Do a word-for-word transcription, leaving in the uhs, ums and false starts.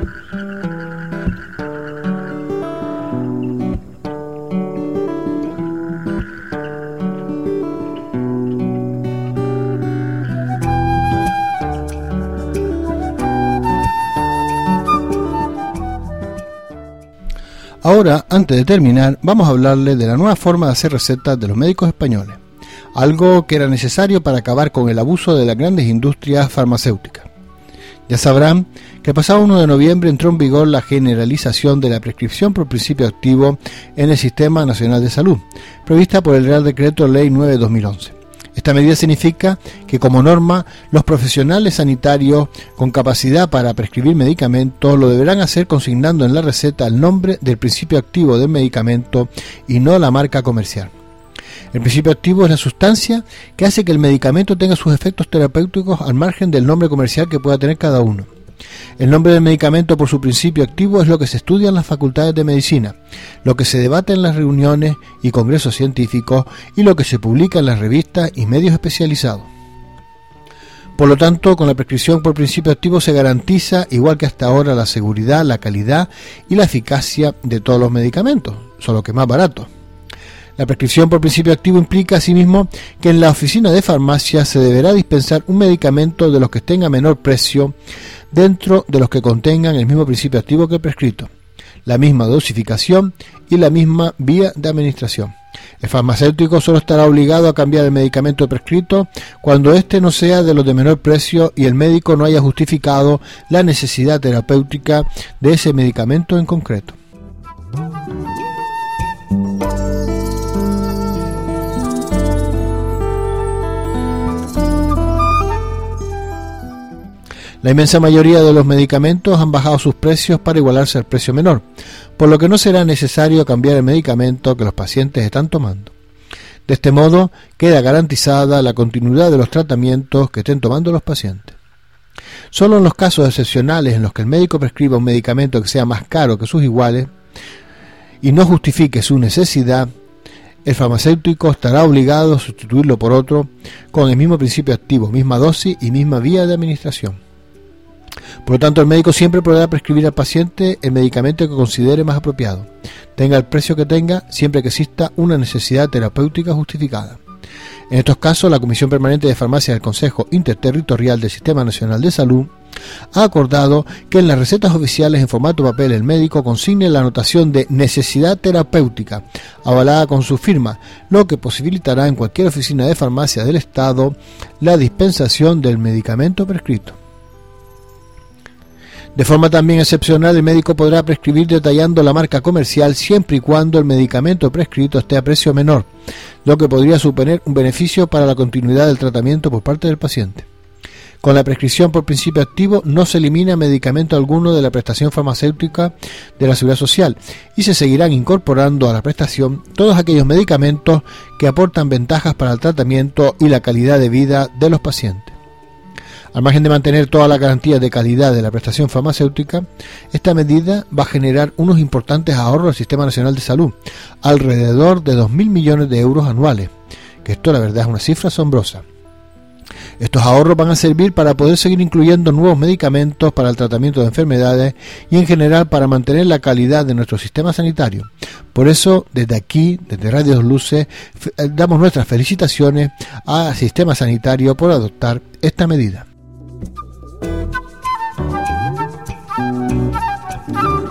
Ahora, antes de terminar, vamos a hablarles de la nueva forma de hacer recetas de los médicos españoles, algo que era necesario para acabar con el abuso de las grandes industrias farmacéuticas. Ya sabrán que el pasado uno de noviembre entró en vigor la generalización de la prescripción por principio activo en el Sistema Nacional de Salud, prevista por el Real Decreto Ley nueve de dos mil once. Esta medida significa que, como norma, los profesionales sanitarios con capacidad para prescribir medicamentos lo deberán hacer consignando en la receta el nombre del principio activo del medicamento y no la marca comercial. El principio activo es la sustancia que hace que el medicamento tenga sus efectos terapéuticos al margen del nombre comercial que pueda tener cada uno. El nombre del medicamento por su principio activo es lo que se estudia en las facultades de medicina, lo que se debate en las reuniones y congresos científicos y lo que se publica en las revistas y medios especializados. Por lo tanto, con la prescripción por principio activo se garantiza, igual que hasta ahora, la seguridad, la calidad y la eficacia de todos los medicamentos, solo que más baratos. La prescripción por principio activo implica asimismo que en la oficina de farmacia se deberá dispensar un medicamento de los que tenga menor precio dentro de los que contengan el mismo principio activo que el prescrito, la misma dosificación y la misma vía de administración. El farmacéutico solo estará obligado a cambiar el medicamento prescrito cuando éste no sea de los de menor precio y el médico no haya justificado la necesidad terapéutica de ese medicamento en concreto. La inmensa mayoría de los medicamentos han bajado sus precios para igualarse al precio menor, por lo que no será necesario cambiar el medicamento que los pacientes están tomando. De este modo, queda garantizada la continuidad de los tratamientos que estén tomando los pacientes. Solo en los casos excepcionales en los que el médico prescriba un medicamento que sea más caro que sus iguales y no justifique su necesidad, el farmacéutico estará obligado a sustituirlo por otro con el mismo principio activo, misma dosis y misma vía de administración. Por lo tanto, el médico siempre podrá prescribir al paciente el medicamento que considere más apropiado, tenga el precio que tenga, siempre que exista una necesidad terapéutica justificada. En estos casos, la Comisión Permanente de Farmacia del Consejo Interterritorial del Sistema Nacional de Salud ha acordado que en las recetas oficiales en formato papel el médico consigne la anotación de necesidad terapéutica, avalada con su firma, lo que posibilitará en cualquier oficina de farmacia del Estado la dispensación del medicamento prescrito. De forma también excepcional, el médico podrá prescribir detallando la marca comercial siempre y cuando el medicamento prescrito esté a precio menor, lo que podría suponer un beneficio para la continuidad del tratamiento por parte del paciente. Con la prescripción por principio activo no se elimina medicamento alguno de la prestación farmacéutica de la Seguridad Social y se seguirán incorporando a la prestación todos aquellos medicamentos que aportan ventajas para el tratamiento y la calidad de vida de los pacientes. Al margen de mantener todas las garantías de calidad de la prestación farmacéutica, esta medida va a generar unos importantes ahorros al Sistema Nacional de Salud, alrededor de dos mil millones de euros anuales, que esto la verdad es una cifra asombrosa. Estos ahorros van a servir para poder seguir incluyendo nuevos medicamentos para el tratamiento de enfermedades y en general para mantener la calidad de nuestro sistema sanitario. Por eso, desde aquí, desde Radio Dos Luces, damos nuestras felicitaciones al sistema sanitario por adoptar esta medida.